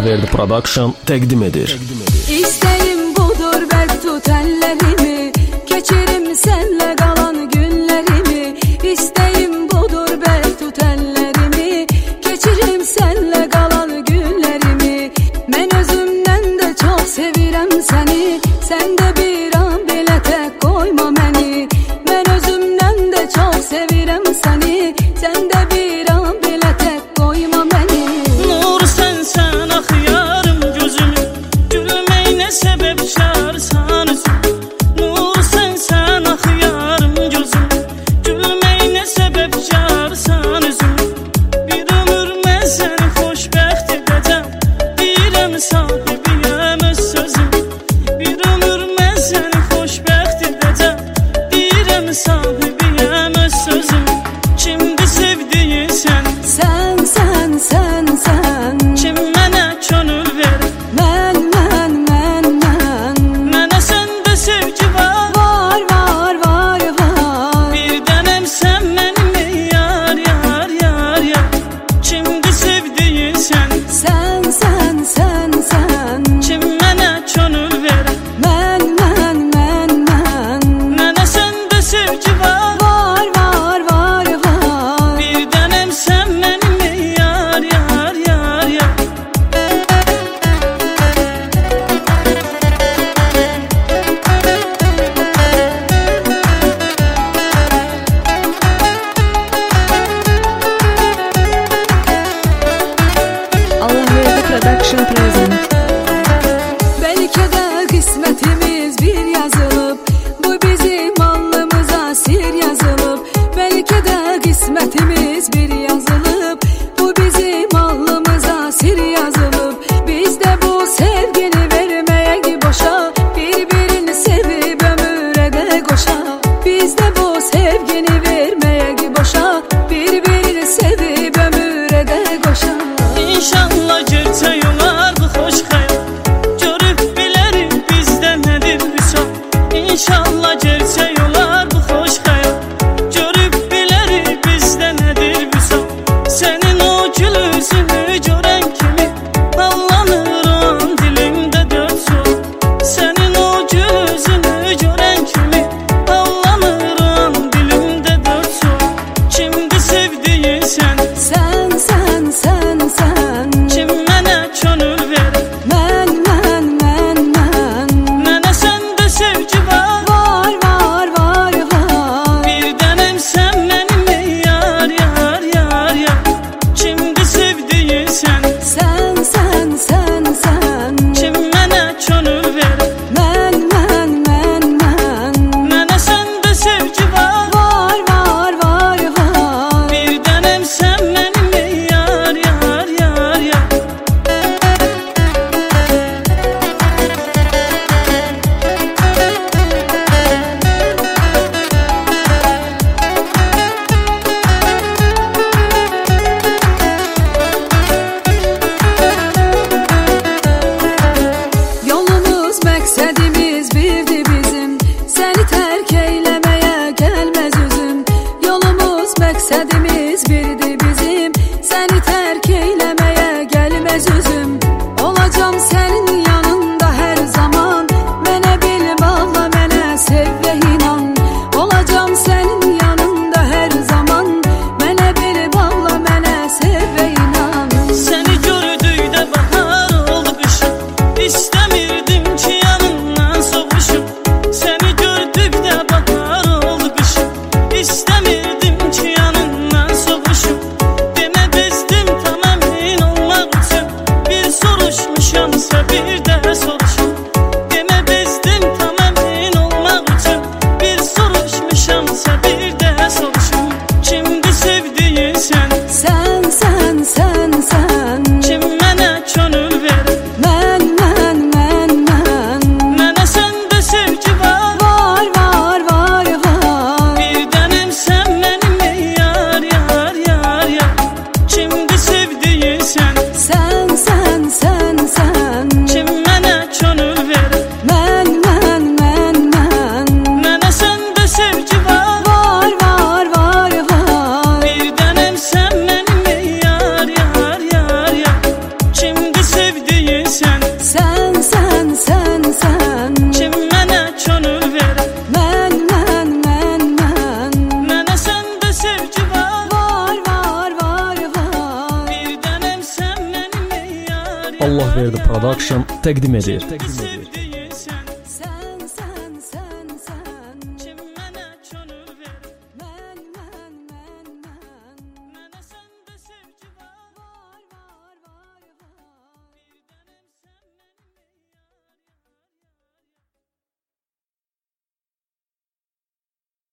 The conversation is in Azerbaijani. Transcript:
Allahverdi Production təqdim edir. İstəyim budur bəlk tut əllərimi, keçirim sənlə qalan günlərimi. İstəyim budur bəlk tut əllərimi, keçirim sənlə qalan günlərimi. Mən özümdən də çox sevirəm səni, sən də bir an belə tək qoyma məni. Mən özümdən də çox sevirəm səni, sən də bir an belə tək qoyma məni. Nur sənsən axıyarım gözümü, gülməyinə səbəb çağırsan üzüm. Nur sənsən axıyarım gözümü, gülməyinə səbəb çağırsan üzüm. Bir ömür mən səni xoşbəxt edəcəm, deyirəm sahibiyəm öz sözüm. Bir ömür mən səni xoşbəxt edəcəm, deyirəm sahibiyəm öz sözüm. Kimdir sevdiyin sən? Sən, sən, sən, sən. Kim mənə könül verir? Mən. Mənə səndə sevgi var. Var. Bir dənəm sən mənim yar. Kimdir sevdiyin sən? Sən. Kim mənə könül verir? Mən. Mənə səndə sevgi var. Var. Bir dənəm sən mənim yar. Allahverdi Production present. Belki de kısmetimiz bir yazılıp, bu bizim alnımıza sir yazılıp. Belki de kısmetimiz bir yazılıp, bu bizim alnımıza sir yazılıp. Biz de bu sevgini vermeye boşa, birbirini sevip ömüre de koşa. Biz de bu sevgini vermeye boşa, birbirini sevip ömüre de koşa. İnşallah gerçək olar bu xoş xəyal, görüb bilərik bizdə nədir vüsal. İnşallah gerçək olar bu xoş xəyal, görüb bilərik bizdə Allahverdi Production təqdim edir.